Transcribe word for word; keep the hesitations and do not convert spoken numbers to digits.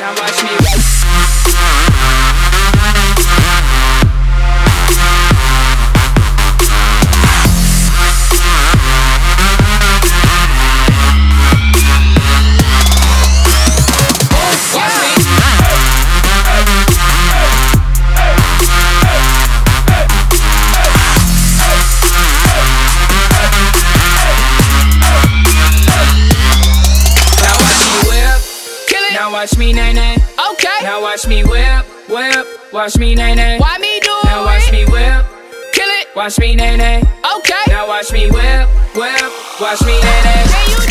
Now watch me whip. Now watch me nay nay. Okay. Now watch me whip, whip. Watch me nay nay. Why me do it? Now watch me whip. Kill it. Watch me nay nay. Okay. Now watch me whip, whip. Watch me nay nay. Can you